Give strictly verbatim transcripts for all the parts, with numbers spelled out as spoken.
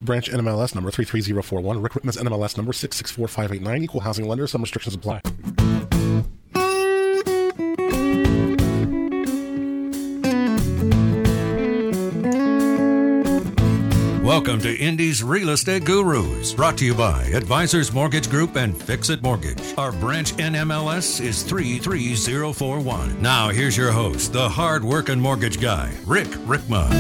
Branch N M L S number three three zero four one. Rick Whitman's N M L S number six six four five eight nine. Equal housing lender. Some restrictions apply. Welcome to Indy's Real Estate Gurus, brought to you by Advisors Mortgage Group and Fix-It Mortgage. Our branch N M L S is three three zero four one. Now here's your host, the hard-working mortgage guy, Rick Rickma.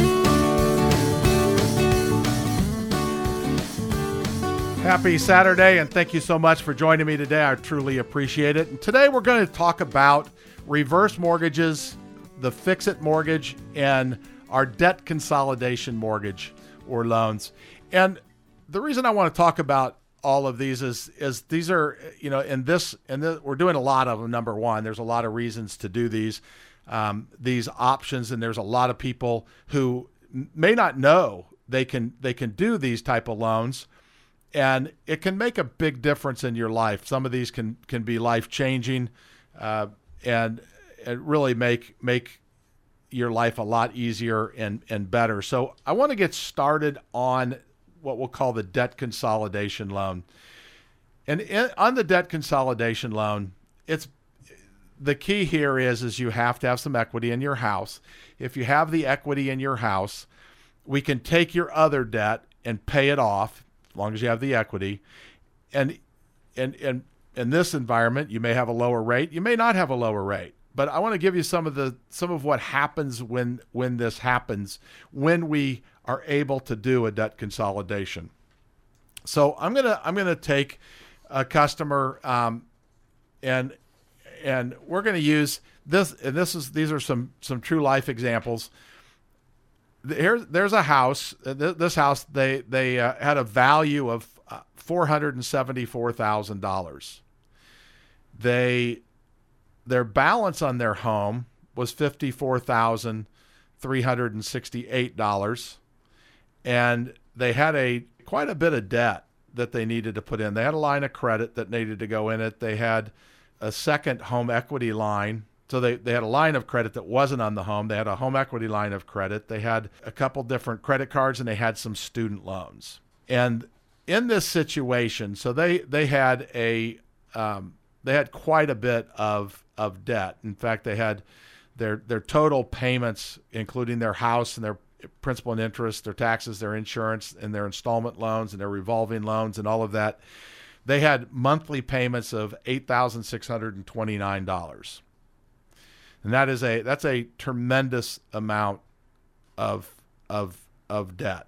Happy Saturday, and thank you so much for joining me today. I truly appreciate it. And today we're going to talk about reverse mortgages, the Fix-It mortgage, and our debt consolidation mortgage or loans. And the reason I want to talk about all of these is is these are, you know, in this, and we're doing a lot of them. Number one, there's a lot of reasons to do these, um, these options, and there's a lot of people who may not know they can they can do these type of loans, and it can make a big difference in your life. Some of these can can be life changing, uh, and and really make make. your life a lot easier and, and better. So I want to get started on what we'll call the debt consolidation loan. And in, on the debt consolidation loan, it's the key here is, is you have to have some equity in your house. If you have the equity in your house, we can take your other debt and pay it off as long as you have the equity. And, and, and in this environment, you may have a lower rate. You may not have a lower rate. But I want to give you some of the some of what happens when when this happens, when we are able to do a debt consolidation. So I'm gonna I'm gonna take a customer, um, and and we're gonna use this. And this is these are some some true life examples. Here there's a house. This house they they uh, had a value of uh, four hundred and seventy four thousand dollars. They Their balance on their home was fifty-four thousand three hundred sixty-eight dollars, and they had a quite a bit of debt that they needed to put in. They had a line of credit that needed to go in it. They had a second home equity line. So they, they had a line of credit that wasn't on the home. They had a home equity line of credit. They had a couple different credit cards, and they had some student loans. And in this situation, so they they had a um, they had quite a bit of of debt. In fact, they had their their total payments, including their house and their principal and interest, their taxes, their insurance, and their installment loans and their revolving loans and all of that. They had monthly payments of eight thousand six hundred twenty-nine dollars. And that is a that's a tremendous amount of of of debt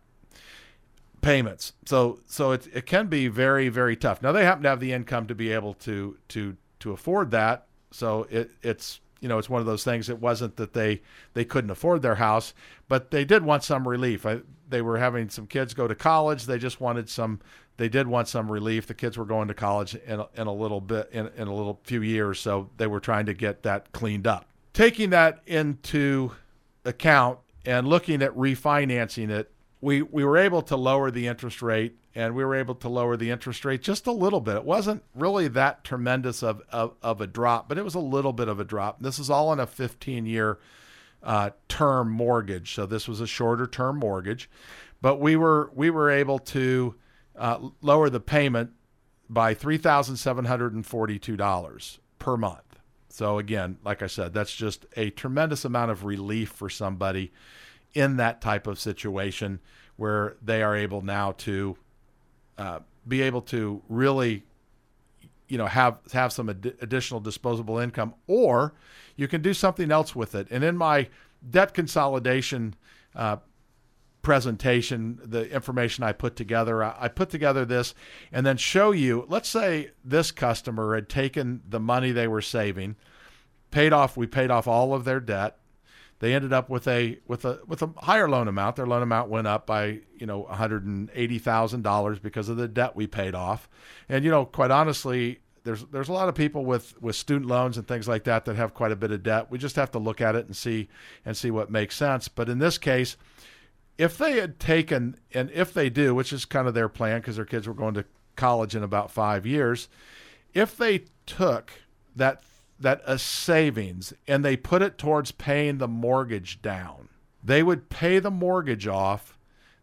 payments. So so it it can be very, very tough. Now they happen to have the income to be able to to to afford that. So it, it's, you know, it's one of those things. It wasn't that they, they couldn't afford their house, but they did want some relief. I, they were having some kids go to college. They just wanted some, they did want some relief. The kids were going to college in, in a little bit, in, in a little few years. So they were trying to get that cleaned up. Taking that into account and looking at refinancing it, we, we were able to lower the interest rate. And we were able to lower the interest rate just a little bit. It wasn't really that tremendous of, of, of a drop, but it was a little bit of a drop. This is all on a fifteen-year uh, term mortgage. So this was a shorter term mortgage. But we were we were able to uh, lower the payment by three thousand seven hundred forty-two dollars per month. So again, like I said, that's just a tremendous amount of relief for somebody in that type of situation where they are able now to Uh, be able to really, you know, have have some ad- additional disposable income, or you can do something else with it. And in my debt consolidation uh, presentation, the information I put together, I, I put together this and then show you, let's say this customer had taken the money they were saving, paid off, we paid off all of their debt. They ended up with a with a with a higher loan amount. Their loan amount went up by, you know, one hundred eighty thousand dollars because of the debt we paid off. And, you know, quite honestly, there's there's a lot of people with, with student loans and things like that that have quite a bit of debt. We just have to look at it and see and see what makes sense. But in this case, if they had taken, and if they do, which is kind of their plan because their kids were going to college in about five years, if they took that that a savings and they put it towards paying the mortgage down, they would pay the mortgage off.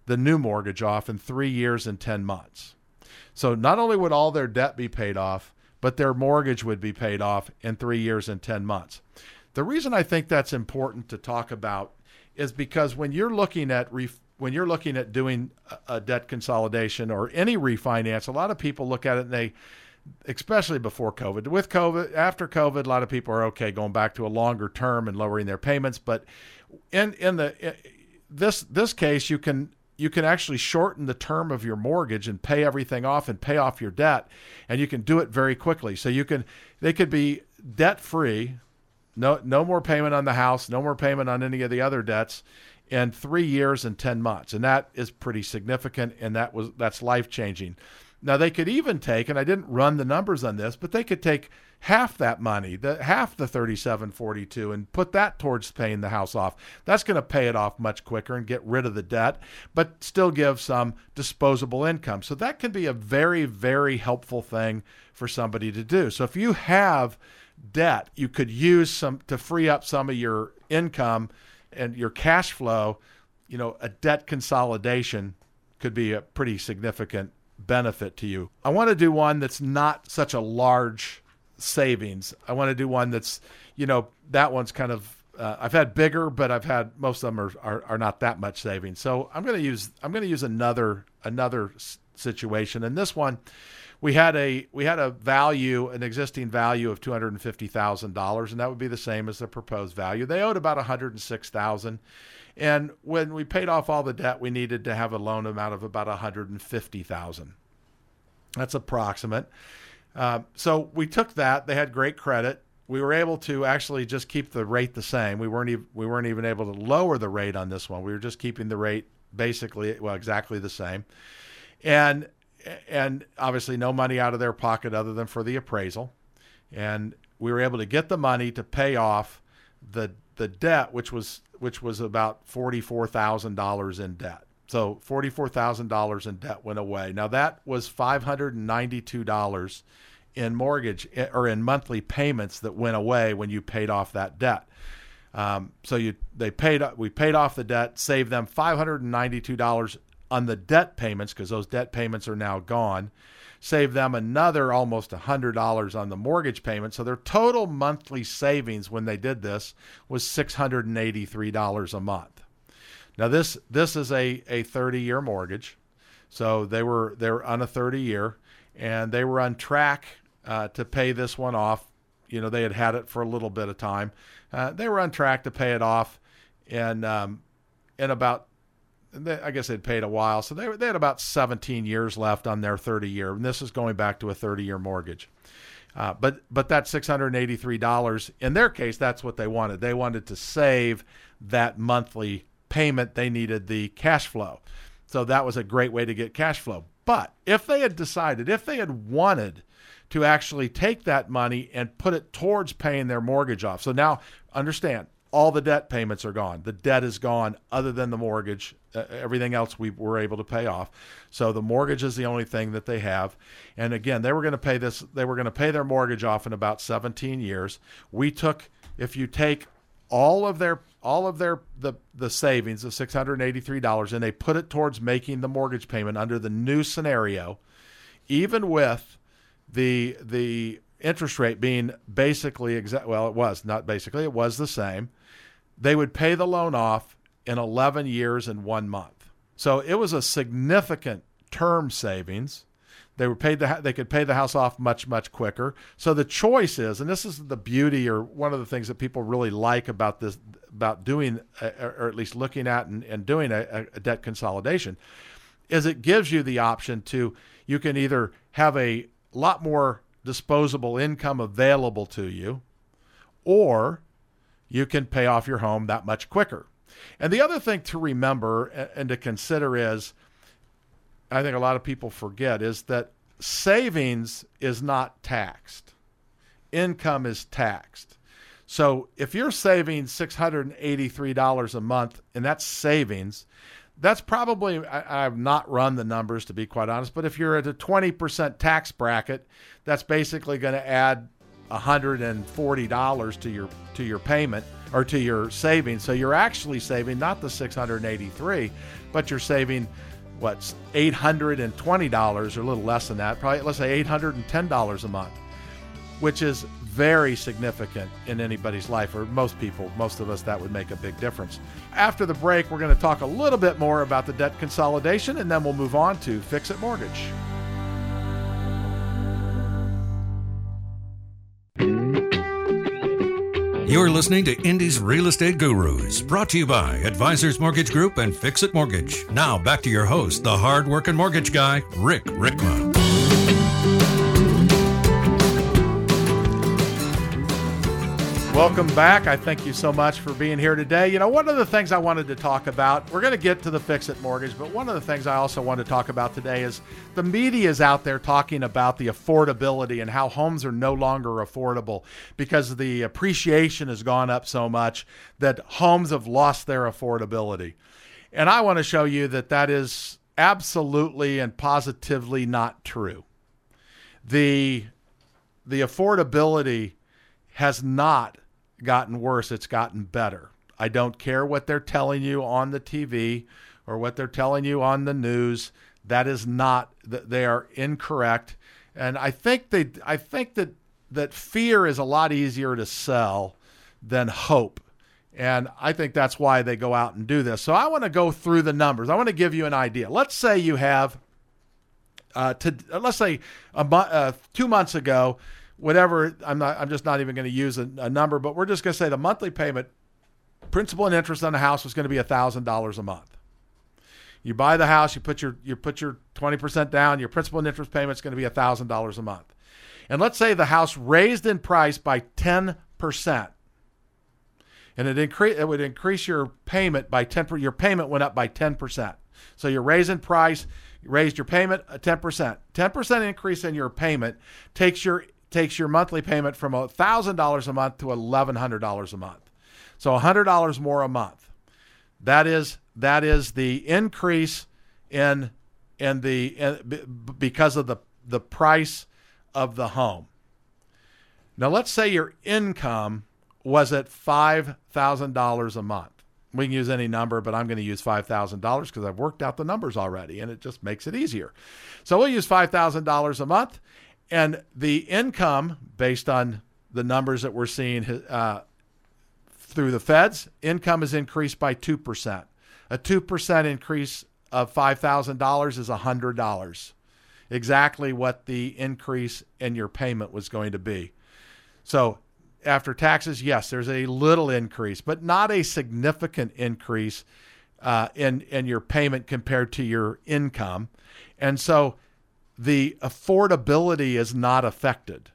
the new mortgage off in three years and ten months. So not only would all their debt be paid off, but their mortgage would be paid off in three years and ten months. The reason I think that's important to talk about is because when you're looking at ref- when you're looking at doing a, a debt consolidation or any refinance, a lot of people look at it and they, especially before COVID, with COVID, after COVID, a lot of people are okay going back to a longer term and lowering their payments. But in in the in this this case, you can you can actually shorten the term of your mortgage and pay everything off and pay off your debt, and you can do it very quickly. So you can they could be debt free. No, no more payment on the house, no more payment on any of the other debts in three years and ten months. And that is pretty significant, and that was that's life-changing. Now, they could even take, and I didn't run the numbers on this, but they could take half that money, the half the thirty-seven forty-two, and put that towards paying the house off. That's going to pay it off much quicker and get rid of the debt, but still give some disposable income. So that can be a very, very helpful thing for somebody to do. So if you have debt, you could use some to free up some of your income and your cash flow. You know, a debt consolidation could be a pretty significant benefit to you. I want to do one that's not such a large savings. I want to do one that's, you know, that one's kind of, uh, I've had bigger, but I've had, most of them are, are, are not that much savings. So I'm going to use, I'm going to use another, another s- situation. And this one, we had a, we had a value, an existing value of two hundred fifty thousand dollars, and that would be the same as the proposed value. They owed about one hundred six thousand dollars. And when we paid off all the debt, we needed to have a loan amount of about one hundred fifty thousand dollars. That's approximate. Uh, so we took that. They had great credit. We were able to actually just keep the rate the same. We weren't even, we weren't even able to lower the rate on this one. We were just keeping the rate basically, well, exactly the same. And and obviously no money out of their pocket other than for the appraisal. And we were able to get the money to pay off the the debt, which was which was about forty-four thousand dollars in debt. So forty-four thousand dollars in debt went away. Now that was five hundred ninety-two dollars in mortgage or in monthly payments that went away when you paid off that debt. Um, so you they paid we paid off the debt, saved them five hundred ninety-two dollars on the debt payments, because those debt payments are now gone, save them another almost one hundred dollars on the mortgage payment. So their total monthly savings when they did this was six hundred eighty-three dollars a month. Now this this is a, a thirty-year mortgage. So they were they were on a thirty-year, and they were on track uh, to pay this one off. You know, they had had it for a little bit of time. Uh, they were on track to pay it off in, um, in about, They, I guess they'd paid a while. So they, they had about seventeen years left on their thirty year. And this is going back to a thirty year mortgage. Uh, but, but that six hundred eighty-three dollars, in their case, that's what they wanted. They wanted to save that monthly payment. They needed the cash flow. So that was a great way to get cash flow. But if they had decided, if they had wanted to actually take that money and put it towards paying their mortgage off. So now understand, all the debt payments are gone. The debt is gone other than the mortgage. Uh, everything else we were able to pay off. So the mortgage is the only thing that they have. And again, they were going to pay this, they were going to pay their mortgage off in about seventeen years. We took, if you take all of their, all of their, the, the savings of six hundred eighty-three dollars and they put it towards making the mortgage payment under the new scenario, even with the, the interest rate being basically exact, well, it was not basically, it was the same. They would pay the loan off in eleven years and one month. So it was a significant term savings. They were paid the, they could pay the house off much, much quicker. So the choice is, and this is the beauty, or one of the things that people really like about this, about doing, or at least looking at and, and doing a, a debt consolidation, is it gives you the option to, you can either have a lot more disposable income available to you, or you can pay off your home that much quicker. And the other thing to remember and to consider is, I think a lot of people forget, is that savings is not taxed. Income is taxed. So if you're saving six hundred eighty-three dollars a month, and that's savings, that's probably, I, I've not run the numbers to be quite honest, but if you're at a twenty percent tax bracket, that's basically going to add one hundred forty dollars to your to your payment or to your savings. So you're actually saving not the six hundred eighty-three, but you're saving, what's eight hundred twenty dollars or a little less than that, probably, let's say eight hundred ten dollars a month, which is very significant in anybody's life, or most people, most of us, that would make a big difference. After the break, we're going to talk a little bit more about the debt consolidation, and then we'll move on to Fix-It Mortgage. You're listening to Indy's Real Estate Gurus, brought to you by Advisors Mortgage Group and Fix-It Mortgage. Now back to your host, the hard-working mortgage guy, Rick Rickman. Welcome back. I thank you so much for being here today. You know, one of the things I wanted to talk about, we're going to get to the Fix-It Mortgage, but one of the things I also want to talk about today is the media is out there talking about the affordability and how homes are no longer affordable because the appreciation has gone up so much that homes have lost their affordability. And I want to show you that that is absolutely and positively not true. The, the affordability has not gotten worse, it's gotten better. I don't care what they're telling you on the T V or what they're telling you on the news. That is not, they are incorrect. And I think they I think that that fear is a lot easier to sell than hope. And I think that's why they go out and do this. So I want to go through the numbers. I want to give you an idea. Let's say you have uh, to let's say a mo- uh, two months ago, whatever, I'm not, I'm just not even going to use a, a number, but we're just going to say the monthly payment, principal and interest on the house was going to be one thousand dollars a month. You buy the house, you put your, you put your twenty percent down, your principal and interest payment is going to be one thousand dollars a month. And let's say the house raised in price by ten percent. And it increase, it would increase your payment by ten percent. Your payment went up by ten percent. So you're raising price, you raised your payment ten percent. ten percent increase in your payment takes your takes your monthly payment from one thousand dollars a month to eleven hundred dollars a month. So one hundred dollars more a month. That is that is the increase in in the in, because of the the price of the home. Now let's say your income was at five thousand dollars a month. We can use any number, but I'm going to use five thousand dollars because I've worked out the numbers already and it just makes it easier. So we'll use five thousand dollars a month. And the income, based on the numbers that we're seeing uh, through the feds, income is increased by two percent. A two percent increase of five thousand dollars is one hundred dollars. Exactly what the increase in your payment was going to be. So after taxes, yes, there's a little increase, but not a significant increase uh, in, in your payment compared to your income. And so the affordability is not affected.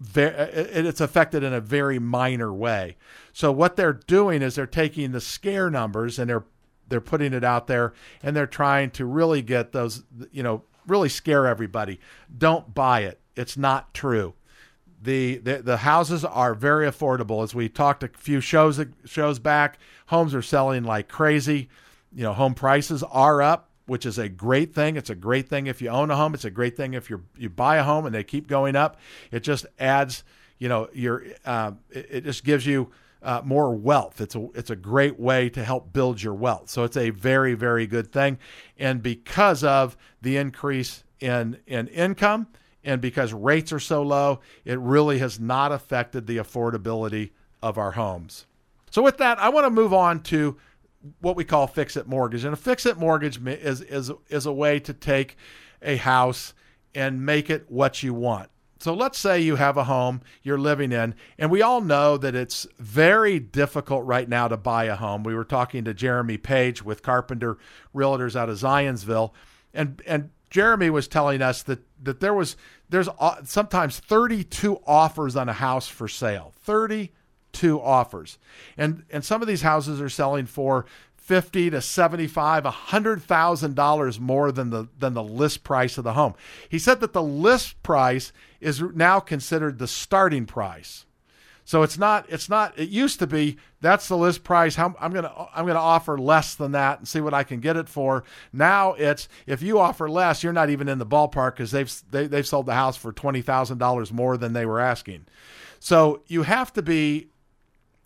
It's affected in a very minor way. So what they're doing is they're taking the scare numbers and they're they're putting it out there and they're trying to really get those, you know, really scare everybody. Don't buy it. It's not true. The the, the houses are very affordable. As we talked a few shows shows back, homes are selling like crazy. You know, home prices are up, which is a great thing. It's a great thing if you own a home. It's a great thing if you you buy a home and they keep going up. It just adds, you know, your uh, it, it just gives you uh, more wealth. It's a it's a great way to help build your wealth. So it's a very, very good thing. And because of the increase in in income and because rates are so low, it really has not affected the affordability of our homes. So with that, I want to move on to what we call fix-it mortgage. And a fix-it mortgage is, is, is a way to take a house and make it what you want. So let's say you have a home you're living in, and we all know that it's very difficult right now to buy a home. We were talking to Jeremy Page with Carpenter Realtors out of Zionsville, and and Jeremy was telling us that that there was there's sometimes thirty-two offers on a house for sale. thirty-two offers. And and some of these houses are selling for fifty to seventy-five, a hundred thousand dollars more than the than the list price of the home. He said that the list price is now considered the starting price. So it's not it's not it used to be that's the list price. How, I'm gonna I'm gonna offer less than that and see what I can get it for. Now it's if you offer less, you're not even in the ballpark because they've they, they've sold the house for twenty thousand dollars more than they were asking. So you have to be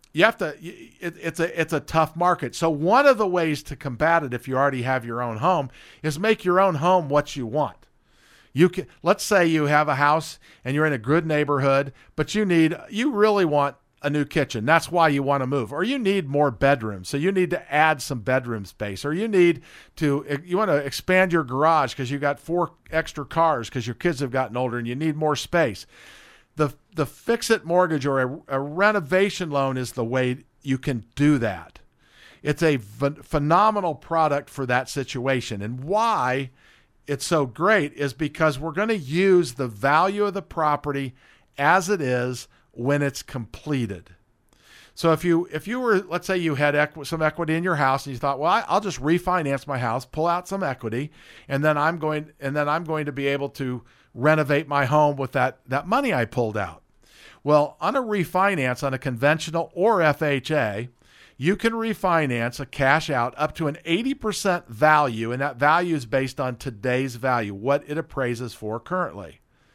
you have to, it, it's a, it's a tough market. So one of the ways to combat it, if you already have your own home, is make your own home what you want. You can, let's say you have a house and you're in a good neighborhood, but you need, you really want a new kitchen. That's why you want to move. Or you need more bedrooms. So you need to add some bedroom space. Or you need to, you want to expand your garage because you got four extra cars because your kids have gotten older and you need more space. The the fix-it mortgage or a, a renovation loan is the way you can do that. It's a ph- phenomenal product for that situation. And why it's so great is because we're going to use the value of the property as it is when it's completed. So if you if you were, let's say you had equ- some equity in your house and you thought, well, I, I'll just refinance my house, pull out some equity, and then I'm going and then I'm going to be able to renovate my home with that, that money I pulled out. Well, on a refinance, on a conventional or F H A, you can refinance a cash out up to an eighty percent value, and that value is based on today's value, what it appraises for currently.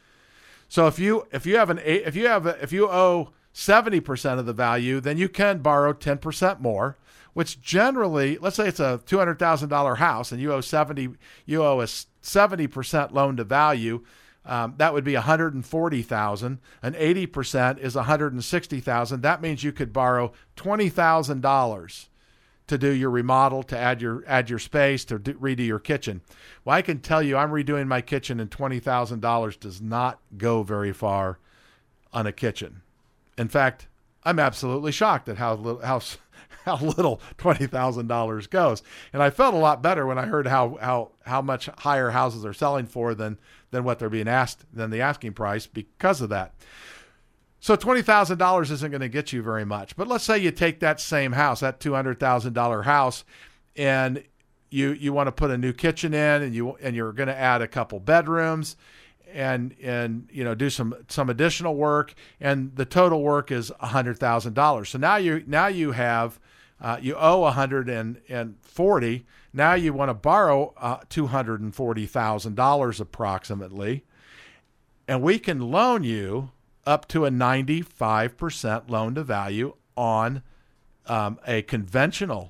So if you if you have an if you have a, if you owe seventy percent of the value, then you can borrow ten percent more, which generally, let's say it's a two hundred thousand dollars house and you owe seventy you owe a seventy percent loan to value. Um, that would be one hundred forty thousand dollars, and eighty percent is one hundred sixty thousand dollars. That means you could borrow twenty thousand dollars to do your remodel, to add your add your space, to do, redo your kitchen. Well, I can tell you I'm redoing my kitchen, and twenty thousand dollars does not go very far on a kitchen. In fact, I'm absolutely shocked at how little, how, how little twenty thousand dollars goes. And I felt a lot better when I heard how how how much higher houses are selling for than than what they're being asked, than the asking price because of that. So twenty thousand dollars isn't going to get you very much. But let's say you take that same house, that two hundred thousand dollars house, and you you want to put a new kitchen in, and you and you're going to add a couple bedrooms, and and you know do some some additional work, and the total work is one hundred thousand dollars. So now you now you have uh, you owe one hundred forty. Now you want to borrow uh, two hundred forty thousand dollars approximately, and we can loan you up to a ninety-five percent loan to value on um, a conventional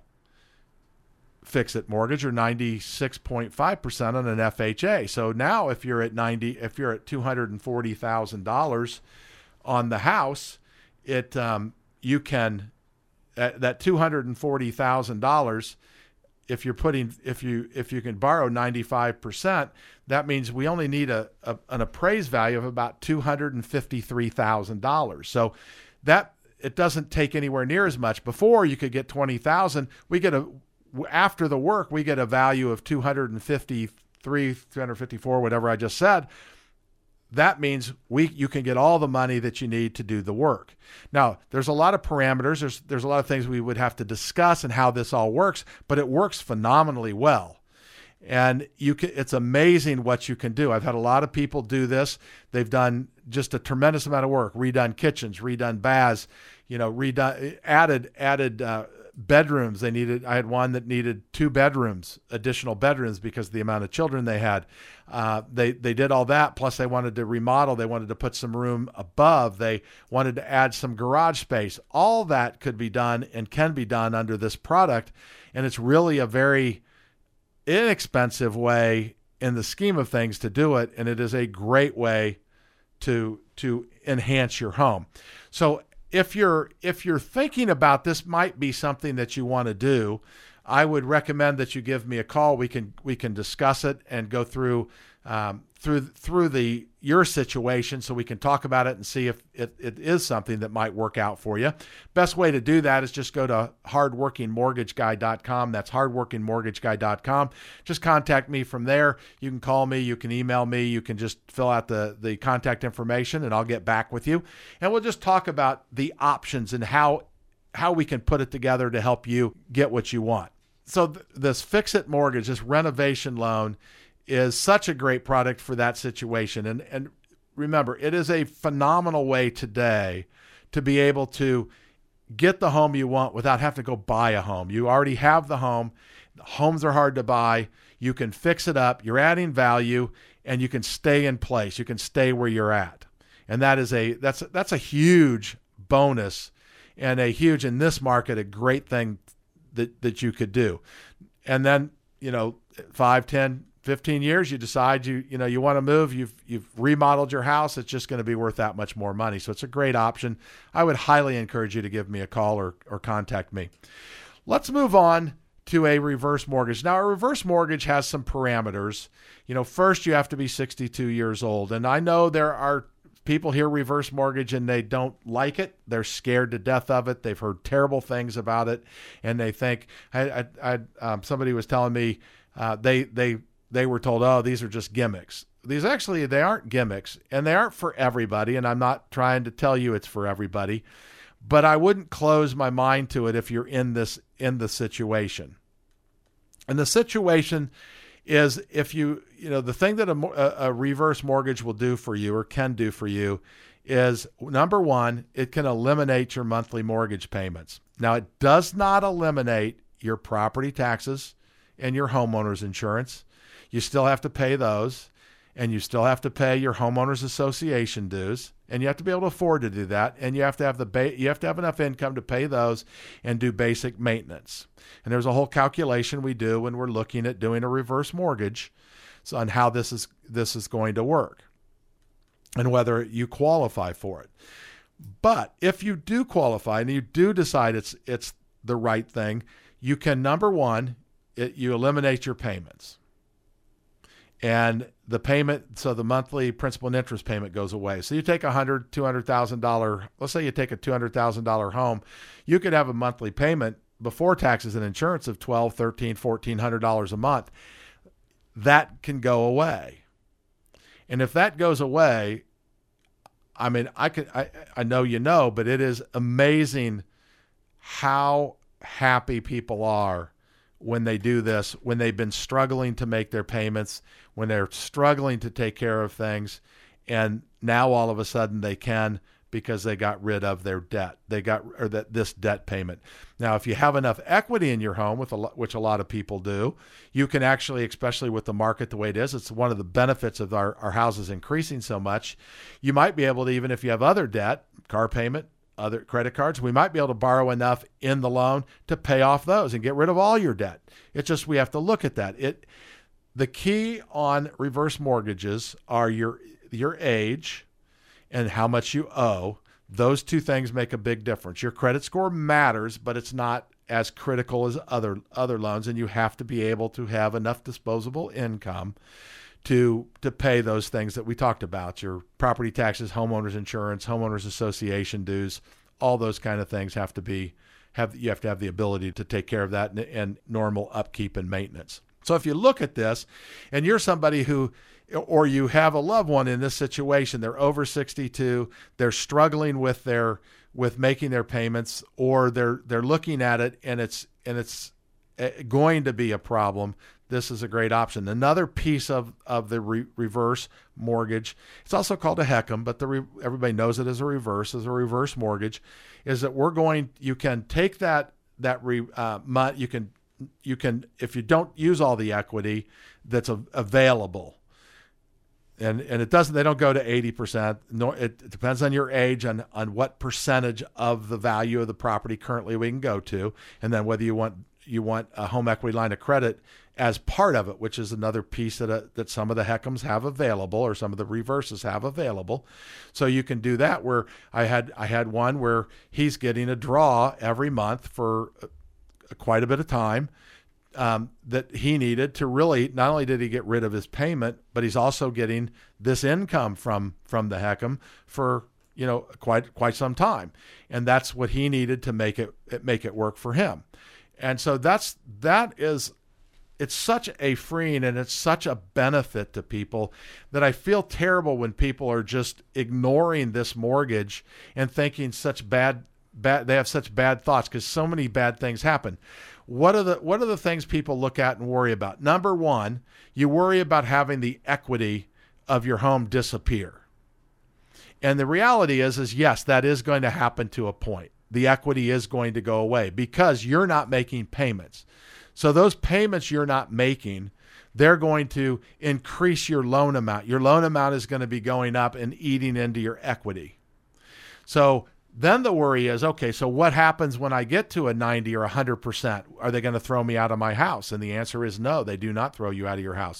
fix-it mortgage, or ninety-six point five percent on an F H A. So now if you're at ninety, if you're at two hundred forty thousand dollars on the house, it um, you can uh, that two hundred forty thousand dollars. If you're putting, if you if you can borrow ninety-five percent, that means we only need a, a an appraised value of about two hundred fifty-three thousand dollars. So that it doesn't take anywhere near as much. Before you could get twenty thousand, we get a after the work we get a value of two hundred fifty-three, two hundred fifty-four, whatever I just said. That means we you can get all the money that you need to do the work. Now, there's a lot of parameters. There's there's a lot of things we would have to discuss and how this all works, but it works phenomenally well. And you can, it's amazing what you can do. I've had a lot of people do this. They've done just a tremendous amount of work, redone kitchens, redone baths, you know, redone, added, added, uh, bedrooms. They needed, I had one that needed two bedrooms, additional bedrooms because of the amount of children they had. Uh, they, they did all that. Plus they wanted to remodel. They wanted to put some room above. They wanted to add some garage space. All that could be done and can be done under this product. And it's really a very inexpensive way in the scheme of things to do it. And it is a great way to, to enhance your home. So If you're if you're thinking about this might be something that you want to do, I would recommend that you give me a call. We can we can discuss it and go through um, through through the your situation, so we can talk about it and see if it, it is something that might work out for you. Best way to do that is just go to hard working mortgage guy dot com. That's hard working mortgage guy dot com. Just contact me from there. You can call me, you can email me, you can just fill out the, the contact information and I'll get back with you. And we'll just talk about the options and how how we can put it together to help you get what you want. So th- this fix-it mortgage, this renovation loan, is such a great product for that situation. And and remember, it is a phenomenal way today to be able to get the home you want without having to go buy a home. You already have the home. Homes are hard to buy. You can fix it up. You're adding value, and you can stay in place. You can stay where you're at. And that is a that's that's a huge bonus and a huge, in this market, a great thing that, that you could do. And then, you know, five, ten, fifteen years, you decide you, you know, you want to move, you've, you've remodeled your house. It's just going to be worth that much more money. So it's a great option. I would highly encourage you to give me a call or, or contact me. Let's move on to a reverse mortgage. Now, a reverse mortgage has some parameters. You know, first you have to be sixty-two years old. And I know there are people hear reverse mortgage and they don't like it. They're scared to death of it. They've heard terrible things about it. And they think, I, I, I um, somebody was telling me uh, they, they, they were told, oh, these are just gimmicks. These actually, they aren't gimmicks, and they aren't for everybody. And I'm not trying to tell you it's for everybody, but I wouldn't close my mind to it if you're in this, in the situation. And the situation is, if you, you know, the thing that a, a reverse mortgage will do for you or can do for you is, number one, it can eliminate your monthly mortgage payments. Now, it does not eliminate your property taxes and your homeowner's insurance. You still have to pay those, and you still have to pay your homeowners association dues, and you have to be able to afford to do that. And you have to have the ba- you have to have enough income to pay those and do basic maintenance. And there's a whole calculation we do when we're looking at doing a reverse mortgage, so on how this is this is going to work and whether you qualify for it. But if you do qualify and you do decide it's it's the right thing, you can, number one, it, you eliminate your payments. And the payment, so the monthly principal and interest payment goes away. So you take a hundred, two hundred thousand dollars, let's say you take a two hundred thousand dollars home, you could have a monthly payment before taxes and insurance of twelve, thirteen, fourteen hundred dollars a month. That can go away. And if that goes away, I mean, I could, I, I know you know, but it is amazing how happy people are when they do this, when they've been struggling to make their payments, when they're struggling to take care of things, and now all of a sudden they can, because they got rid of their debt. They got, or that this debt payment. Now, if you have enough equity in your home, with a, which a lot of people do, you can actually, especially with the market the way it is, it's one of the benefits of our, our houses increasing so much. You might be able to, even if you have other debt, car payment, other credit cards, we might be able to borrow enough in the loan to pay off those and get rid of all your debt. It's just, we have to look at that. It, the key on reverse mortgages are your, your age and how much you owe. Those two things make a big difference. Your credit score matters, but it's not as critical as other, other loans. And you have to be able to have enough disposable income to to pay those things that we talked about, your property taxes, homeowners insurance, homeowners association dues, all those kind of things have to be, have you have to have the ability to take care of that and, and normal upkeep and maintenance. So if you look at this and you're somebody who, or you have a loved one in this situation, they're over sixty-two, they're struggling with their, with making their payments, or they're, they're looking at it and it's, and it's going to be a problem, this is a great option. Another piece of, of the re- reverse mortgage, it's also called a H E C M, but the re- everybody knows it as a reverse, as a reverse mortgage, is that we're going, you can take that, that re, uh, you can, you can, if you don't use all the equity that's a, available, and, and it doesn't, they don't go to eighty percent. No, it, it depends on your age, on, on what percentage of the value of the property currently we can go to. And then whether you want, you want a home equity line of credit as part of it, which is another piece that, uh, that some of the H E C Ms have available, or some of the reverses have available. So you can do that, where I had, I had one where he's getting a draw every month for uh, quite a bit of time, um, that he needed to really, not only did he get rid of his payment, but he's also getting this income from, from the H E C M for, you know, quite, quite some time. And that's what he needed to make it, make it work for him. And so that's, that is, it's such a freeing and it's such a benefit to people that I feel terrible when people are just ignoring this mortgage and thinking such bad, bad, they have such bad thoughts, because so many bad things happen. What are the, what are the things people look at and worry about? Number one, you worry about having the equity of your home disappear. And the reality is, is yes, that is going to happen to a point. The equity is going to go away because you're not making payments. So those payments you're not making, they're going to increase your loan amount. Your loan amount is going to be going up and eating into your equity. So Then the worry is, okay, so what happens when I get to a ninety or one hundred percent? Are they going to throw me out of my house? And the answer is no, they do not throw you out of your house.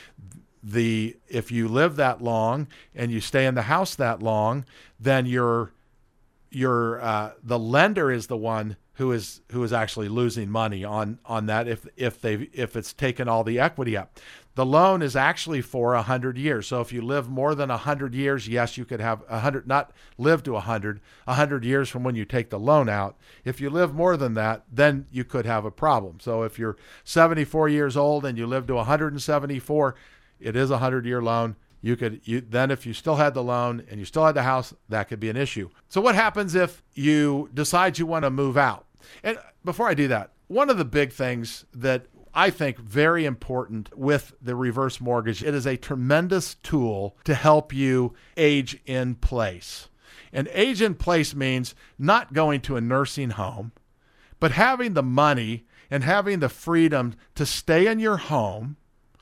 The if you live that long and you stay in the house that long, then you're, you're, uh, the lender is the one who is who is actually losing money on on that if if they if it's taken all the equity up. The loan is actually for one hundred years. So if you live more than one hundred years, yes, you could have one hundred, not live to one hundred, one hundred years from when you take the loan out. If you live more than that, then you could have a problem. So if you're seventy-four years old and you live to one hundred seventy-four, it is a hundred-year loan. You could you then if you still had the loan and you still had the house, that could be an issue. So what happens if you decide you want to move out? And before I do that, one of the big things that I think very important with the reverse mortgage, it is a tremendous tool to help you age in place. And age in place means not going to a nursing home, but having the money and having the freedom to stay in your home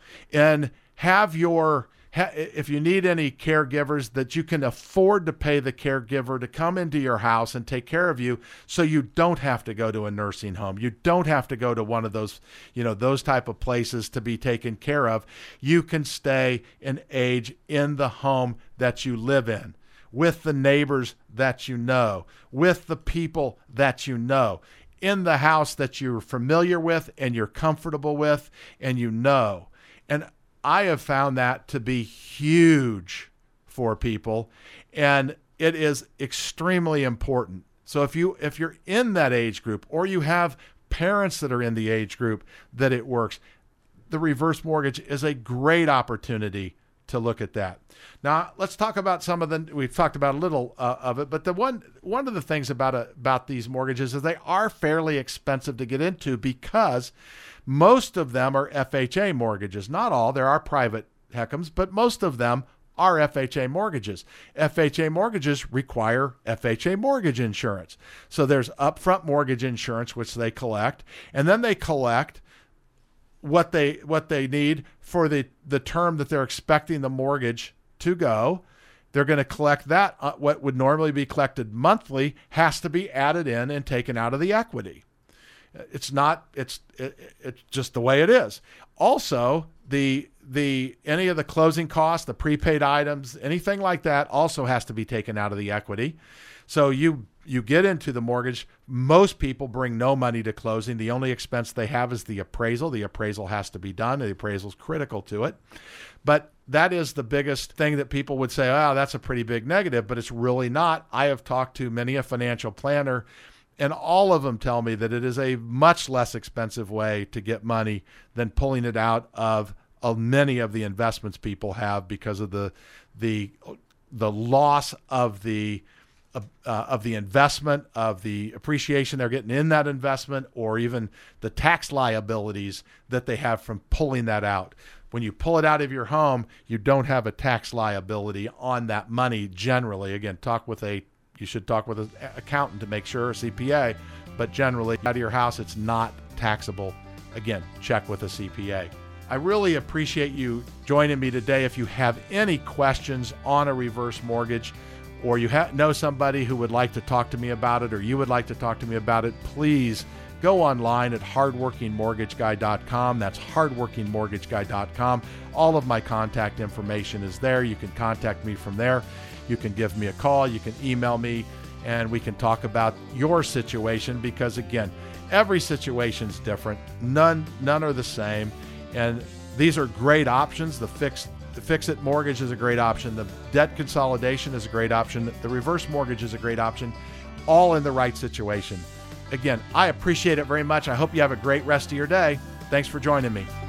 and have your, if you need any caregivers, that you can afford to pay the caregiver to come into your house and take care of you, so you don't have to go to a nursing home. You don't have to go to one of those, you know, those type of places to be taken care of. You can stay and age in the home that you live in, with the neighbors that you know, with the people that you know, in the house that you're familiar with and you're comfortable with and you know. And I have found that to be huge for people, and it is extremely important. So if you if you're in that age group, or you have parents that are in the age group that it works, the reverse mortgage is a great opportunity to look at that. Now, let's talk about some of the, we've talked about a little uh, of it, but the one one of the things about a, about these mortgages is they are fairly expensive to get into, because most of them are F H A mortgages. Not all, there are private HECMs, but most of them are F H A mortgages. F H A mortgages require F H A mortgage insurance. So there's upfront mortgage insurance, which they collect, and then they collect what they what they need for the, the term that they're expecting the mortgage to go. They're going to collect that. Uh, what would normally be collected monthly has to be added in and taken out of the equity. It's not, it's, it, it's just the way it is. Also, the, the, any of the closing costs, the prepaid items, anything like that also has to be taken out of the equity. So you, you get into the mortgage, most people bring no money to closing. The only expense they have is the appraisal. The appraisal has to be done. The appraisal is critical to it. But that is the biggest thing that people would say, oh, that's a pretty big negative, but it's really not. I have talked to many a financial planner, and all of them tell me that it is a much less expensive way to get money than pulling it out of, of many of the investments people have, because of the the the loss of the uh, of the investment, of the appreciation they're getting in that investment, or even the tax liabilities that they have from pulling that out. When you pull it out of your home, you don't have a tax liability on that money generally. Again, talk with a You should talk with an accountant to make sure, a C P A, but generally out of your house, it's not taxable. Again, check with a C P A. I really appreciate you joining me today. If you have any questions on a reverse mortgage, or you ha- know somebody who would like to talk to me about it, or you would like to talk to me about it, please go online at hardworking mortgage guy dot com. That's hardworking mortgage guy dot com. All of my contact information is there. You can contact me from there. You can give me a call, you can email me, and we can talk about your situation, because again, every situation is different. None, none are the same. And these are great options. The fixed, the fix-it mortgage is a great option. The debt consolidation is a great option. The reverse mortgage is a great option, all in the right situation. Again, I appreciate it very much. I hope you have a great rest of your day. Thanks for joining me.